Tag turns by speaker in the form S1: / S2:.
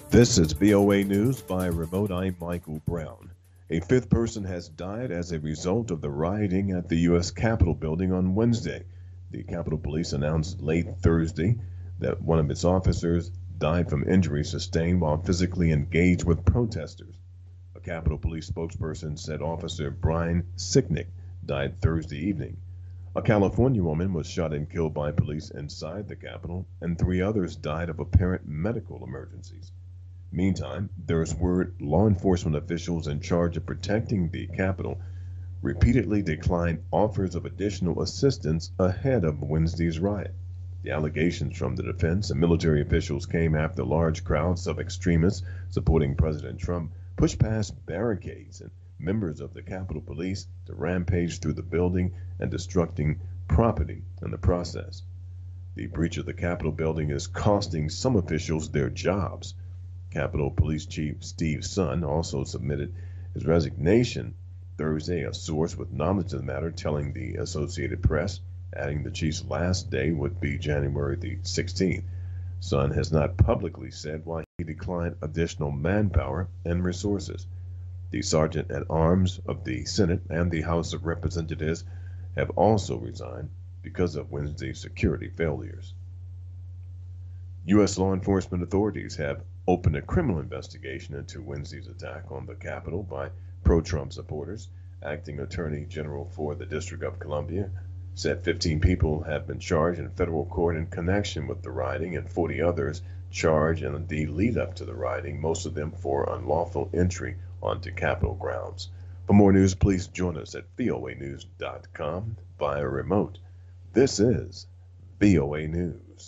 S1: This is VOA News by remote. I'm Michael Brown. A fifth person has died as a result of the rioting at the U.S. Capitol building on Wednesday. The Capitol Police announced late Thursday that one of its officers died from injuries sustained while physically engaged with protesters. A Capitol Police spokesperson said Officer Brian Sicknick died Thursday evening. A California woman was shot and killed by police inside the Capitol, and three others died of apparent medical emergencies. Meantime, there's word law enforcement officials in charge of protecting the Capitol repeatedly declined offers of additional assistance ahead of Wednesday's riot. The allegations from the defense and military officials came after large crowds of extremists supporting President Trump pushed past barricades and members of the Capitol Police to rampage through the building and destructing property in the process. The breach of the Capitol building is costing some officials their jobs. Capitol Police Chief Steve Sund also submitted his resignation Thursday, a source with knowledge of the matter telling the Associated Press, adding the chief's last day would be January the 16th. Sund has not publicly said why he declined additional manpower and resources. The Sergeant at Arms of the Senate and the House of Representatives have also resigned because of Wednesday's security failures. U.S. law enforcement authorities have opened a criminal investigation into Wednesday's attack on the Capitol by pro-Trump supporters. Acting Attorney General for the District of Columbia said 15 people have been charged in federal court in connection with the rioting and 40 others charged in the lead up to the rioting, most of them for unlawful entry onto Capitol grounds. For more news, please join us at voanews.com via remote. This is VOA News.